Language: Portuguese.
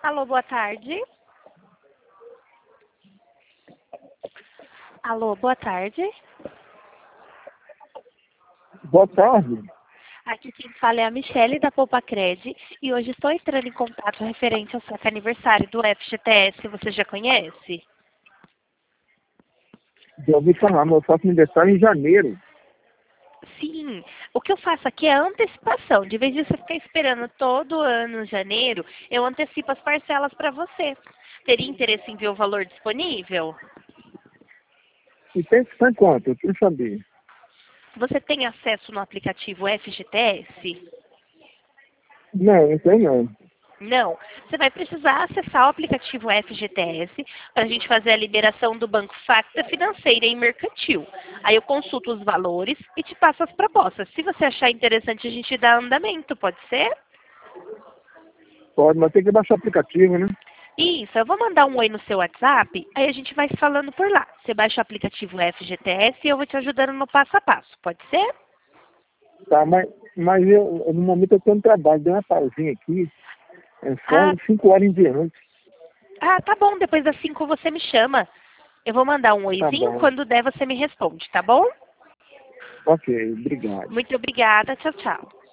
Alô, boa tarde. Alô, boa tarde. Boa tarde. Aqui quem fala é a Michele da Poupacred e hoje estou entrando em contato referente ao seu aniversário do FGTS. Você já conhece? Já ouvi falar, mas eu faço aniversário em janeiro. Sim, o que eu faço aqui é antecipação. De vez de você ficar esperando todo ano, em janeiro, eu antecipo as parcelas para você. Teria interesse em ver o valor disponível? E tem que estar em quanto? Eu queria saber. Você tem acesso no aplicativo FGTS? Não tem não. Não. Você vai precisar acessar o aplicativo FGTS para a gente fazer a liberação do Banco Facta Financeira e Mercantil. Aí eu consulto os valores e te passo as propostas. Se você achar interessante, a gente dá andamento, pode ser? Pode, mas tem que baixar o aplicativo, né? Isso, eu vou mandar um oi no seu WhatsApp, aí a gente vai se falando por lá. Você baixa o aplicativo FGTS e eu vou te ajudando no passo a passo, pode ser? Tá, mas no momento eu estou no trabalho, dei uma pausinha aqui. É Ah, só 5 horas em diante. tá bom, depois das 5 você me chama. Eu vou mandar um Tá oizinho, bom. quando der você me responde, tá bom? Ok, obrigado. Muito obrigada, tchau, tchau.